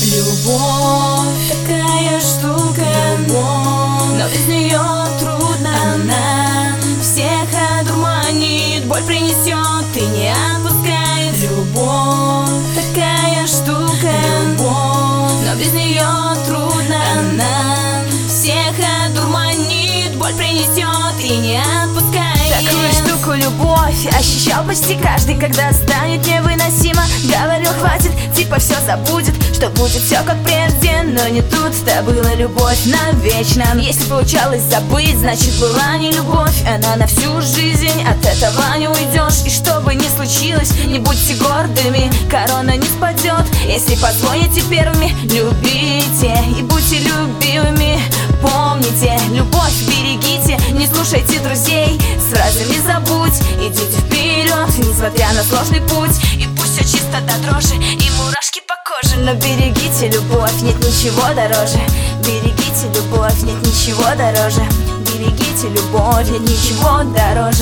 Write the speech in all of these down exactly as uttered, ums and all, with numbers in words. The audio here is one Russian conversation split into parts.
Любовь такая штука, любовь, но без нее трудно. Она всех одурманит, боль принесет и не отпускает. Любовь такая штука, любовь, но без нее трудно. Она всех одурманит, боль принесет и не отпускает. Такую штуку любовь ощущал почти каждый, когда станет невыносимо. Говорил, хватит, типа все забудет, что будет все как прежде. Но не тут-то была любовь навечно. Если получалось забыть, значит была не любовь. Она на всю жизнь, от этого не уйдешь. И что бы ни случилось, не будьте гордыми, корона не спадет. Если позвоните первыми, любите и будьте любимыми. Помните, любовь берегите, не слушайте друзей с фразами забудь. Идите вперед, несмотря на сложный путь. И пусть все чисто до дрожи и мурашки по коже. Но берегите любовь, нет ничего дороже. Берегите любовь, нет ничего дороже. Берегите любовь, нет ничего дороже.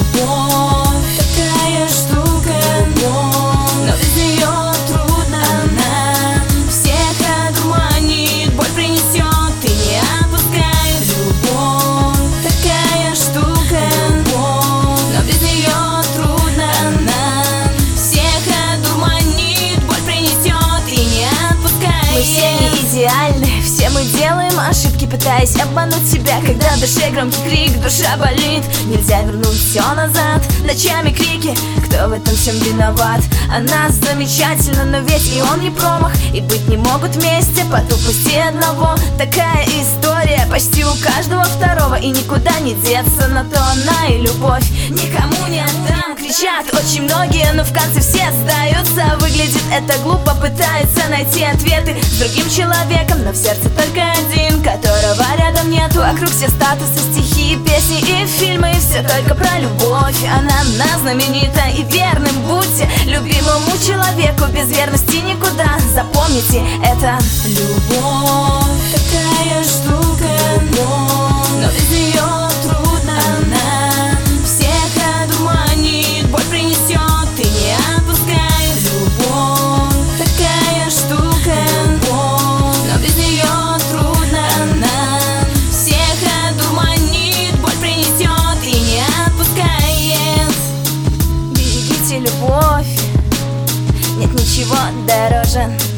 Любовь такая штука, любовь, но без нее трудно. Она всех одурманит, боль принесет и не отпускает. Любовь такая штука, любовь, но без нее трудно. Она всех одурманит, боль принесет и не отпускает. Мы все не идеальны, все мы делаем ошибки, пытаясь обмануть себя. Когда в душе громкий крик, душа болит, нельзя вернуть все назад. Ночами крики, кто в этом всем виноват? Она замечательна, но ведь и он не промах. И быть не могут вместе по тупости одного. Такая история почти у каждого второго. И никуда не деться, на то она и любовь. Никому не отдам, кричат очень многие, но в конце все сдаются. Выглядит это глупо, пытаются найти ответы с другим человеком, но в сердце только один, которого рядом нету. Вокруг все статусы, стихи, песни и фильмы, и все только про любовь. Она нас знаменита, и верным будьте любимому человеку. Без верности никуда, запомните это. Любовь такая штука, любовь, но без нее трудно. Она всех одурманит, боль принесет и не отпускает. Любовь такая штука, любовь, но без нее трудно. Она всех одурманит, боль принесет и не отпускает. Берегите любовь, нет ничего дороже.